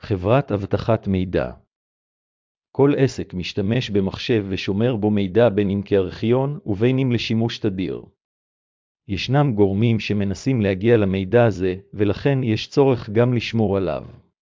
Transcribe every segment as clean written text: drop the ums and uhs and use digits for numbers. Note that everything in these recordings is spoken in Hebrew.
חברת אבטחת מידע. כל עסק משתמש במחשב ושומר בו מידע בין אם כארכיון ובין אם לשימוש תדיר. ישנם גורמים שמנסים להגיע למידע הזה, ולכן יש צורך גם לשמור עליו.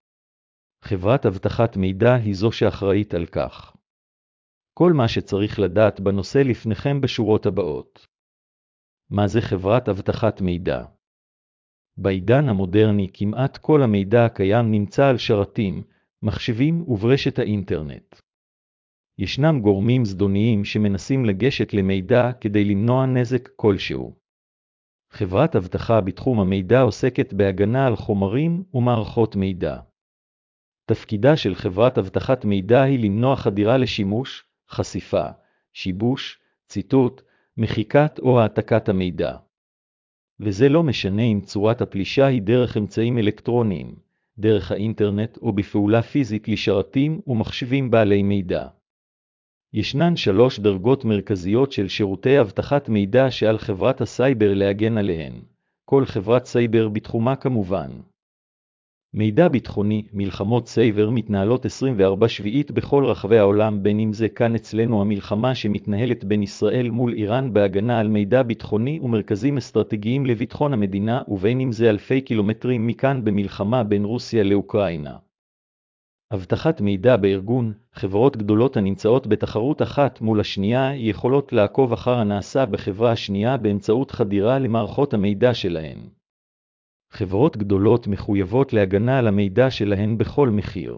חברת אבטחת מידע היא זו שאחראית על כך. כל מה שצריך לדעת בנושא לפניכם בשורות הבאות. מה זה חברת אבטחת מידע? בעידן המודרני כמעט כל המידע הקיים נמצא על שרתים, מחשבים וברשת האינטרנט. ישנם גורמים זדוניים שמנסים לגשת למידע כדי למנוע נזק כלשהו. חברת אבטחה בתחום המידע עוסקת בהגנה על חומרים ומערכות מידע. תפקידה של חברת אבטחת מידע היא למנוע חדירה לשימוש, חשיפה, שיבוש, ציטוט, מחיקת או העתקת המידע. וזה לא משנה אם צורת הפלישה היא דרך אמצעים אלקטרוניים, דרך האינטרנט או בפעולה פיזית לשרתים ומחשבים בעלי מידע. ישנן 3 דרגות מרכזיות של שירותי אבטחת מידע שעל חברת הסייבר להגן עליהן, כל חברת סייבר בתחומה כמובן. מידע ביטחוני, מלחמות סייבר מתנהלות 24/7 בכל רחבי העולם, בין אם זה כאן אצלנו המלחמה שמתנהלת בין ישראל מול איראן בהגנה על מידע ביטחוני ומרכזים אסטרטגיים לביטחון המדינה, ובין אם זה אלפי קילומטרים מכאן במלחמה בין רוסיה לאוקראינה. אבטחת מידע בארגון, חברות גדולות הנמצאות בתחרות אחת מול השנייה יכולות לעקוב אחר הנעשה בחברה השנייה באמצעות חדירה למערכות המידע שלהן. חברות גדולות מחויבות להגנה על המידע שלהן בכל מחיר.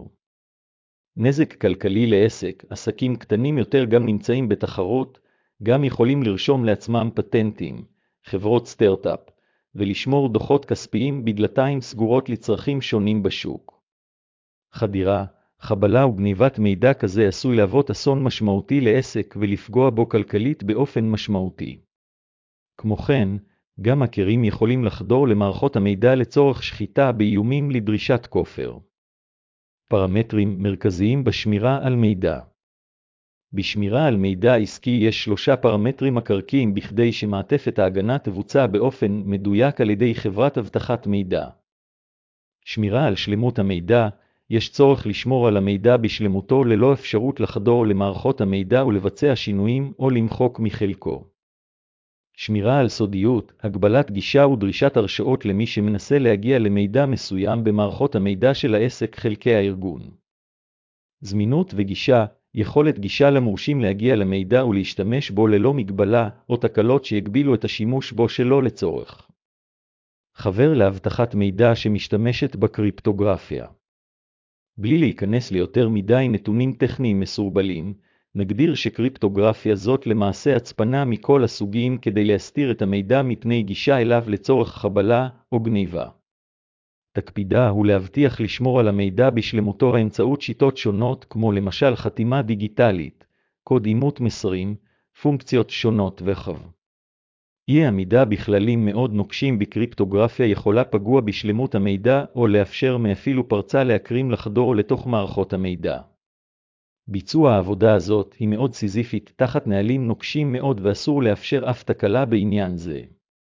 נזק כלכלי לעסק, עסקים קטנים יותר גם נמצאים בתחרות, גם יכולים לרשום לעצמם פטנטים, חברות סטארט-אפ, ולשמור דוחות כספיים בדלתיים סגורות לצרכים שונים בשוק. חדירה, חבלה וגניבת מידע כזה עשוי להוות אסון משמעותי לעסק ולפגוע בו כלכלית באופן משמעותי. כמו כן, גם הכרים יכולים לחדור למערכות המידע לצורך שחיטה באיומים לדרישת כופר. פרמטרים מרכזיים בשמירה על מידע. בשמירה על מידע עסקי יש 3 פרמטרים עיקריים בכדי שמעטפת ההגנה תבוצע באופן מדויק על ידי חברת אבטחת מידע. שמירה על שלמות המידע, יש צורך לשמור על המידע בשלמותו ללא אפשרות לחדור למערכות המידע ולבצע שינויים או למחוק מחלקו. שמירה על סודיות, הגבלת גישה ודרישת הרשאות למי שמנסה להגיע למידע מסוים במערכות המידע של העסק חלקי הארגון. זמינות וגישה, יכולת גישה למורשים להגיע למידע ולהשתמש בו ללא מגבלה או תקלות שיגבילו את השימוש בו שלא לצורך. חבר לאבטחת מידע שמשתמשת בקריפטוגרפיה. בלי להיכנס ליותר מדי נתונים טכניים מסורבלים, נגדיר שקריפטוגרפיה זאת למעשה הצפנה מכל הסוגים כדי להסתיר את המידע מפני גישה אליו לצורך חבלה או גניבה. תקפידה הוא להבטיח לשמור על המידע בשלמותו באמצעות שיטות שונות כמו למשל חתימה דיגיטלית, קוד אימות מסרים, פונקציות שונות וכו'. אי עמידה בכללים מאוד נוקשים בקריפטוגרפיה יכולה פגוע בשלמות המידע או לאפשר מאפילו פרצה להקרים לחדור לתוך מערכות המידע. ביצוע העבודה הזאת היא מאוד סיזיפית תחת נהלים נוקשים מאוד ואסור לאפשר אף תקלה בעניין זה.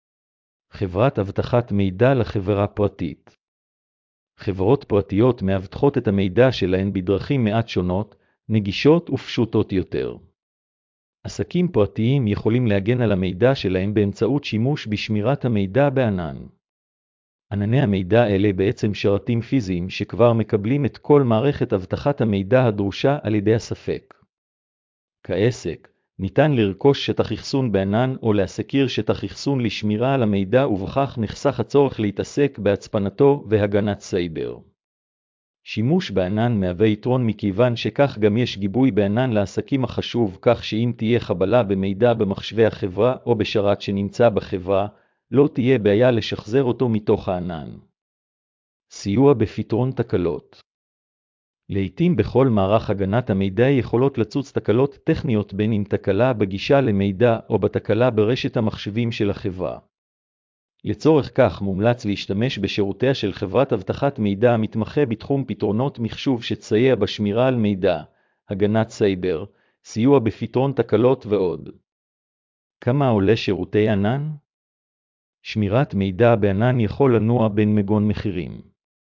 חברת אבטחת מידע לחברה פרטית. חברות פרטיות מאבטחות את המידע שלהן בדרכים מעט שונות, נגישות ופשוטות יותר. עסקים פרטיים יכולים להגן על המידע שלהם באמצעות שימוש בשמירת המידע בענן. ענני המידע אלה בעצם שרתים פיזיים שכבר מקבלים את כל מערכת אבטחת המידע הדרושה על ידי הספק. כעסק, ניתן לרכוש שטח אחסון בענן או להסקיר שטח אחסון לשמירה על המידע ובכך נחסך הצורך להתעסק בהצפנתו והגנת סייבר. שימוש בענן מהווה יתרון מכיוון שכך גם יש גיבוי בענן לעסקים החשוב כך שאם תהיה חבלה במידע במחשבי החברה או בשרת שנמצא בחברה, לא תהיה בעיה לשחזר אותו מתוך הענן. סיוע בפתרון תקלות. לעתים בכל מערך הגנת המידע יכולות לצוץ תקלות טכניות בין אם תקלה בגישה למידע או בתקלה ברשת המחשבים של החברה. לצורך כך מומלץ להשתמש בשירותיה של חברת אבטחת מידע המתמחה בתחום פתרונות מחשוב שתסייע בשמירה על מידע, הגנת סייבר, סיוע בפתרון תקלות ועוד. כמה עולה שירותי ענן? שמירת מידע בענן יכול לנוע בין מגוון מחירים.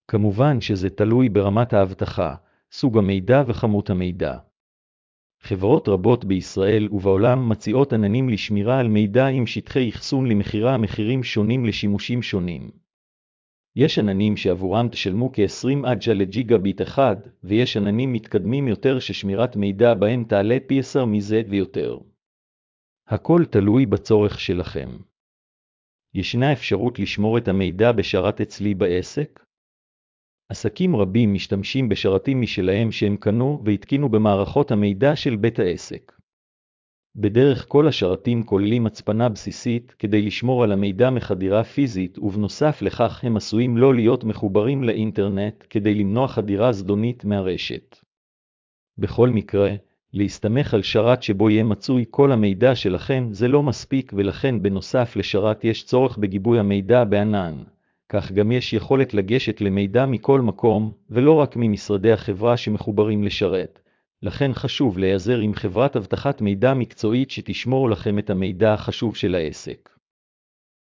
כמובן שזה תלוי ברמת האבטחה, סוג המידע וכמות המידע. חברות רבות בישראל ובעולם מציעות עננים לשמירה על מידע עם שטחי אחסון למחירה מחירים שונים לשימושים שונים. יש עננים שעבורם תשלמו כ-20 אג'ה לג'יגביט אחד, ויש עננים מתקדמים יותר ששמירת מידע בהם תעלה פי 10 מזה ויותר. הכל תלוי בצורך שלכם. ישנה אפשרות לשמור את המידע בשרת אצלי בעסק? עסקים רבים משתמשים בשרתים משלהם שהם קנו והתקינו במערכות המידע של בית העסק. בדרך כל השרתים כוללים הצפנה בסיסית כדי לשמור על המידע מחדירה פיזית, ובנוסף לכך הם עשויים לא להיות מחוברים לאינטרנט כדי למנוע חדירה זדונית מהרשת. בכל מקרה, להסתמך על שרת שבו יהיה מצוי כל המידע שלכם זה לא מספיק, ולכן בנוסף לשרת יש צורך בגיבוי המידע בענן. כך גם יש יכולת לגשת למידע מכל מקום, ולא רק ממשרדי החברה שמחוברים לשרת. לכן חשוב להיעזר עם חברת אבטחת מידע מקצועית שתשמור לכם את המידע החשוב של העסק.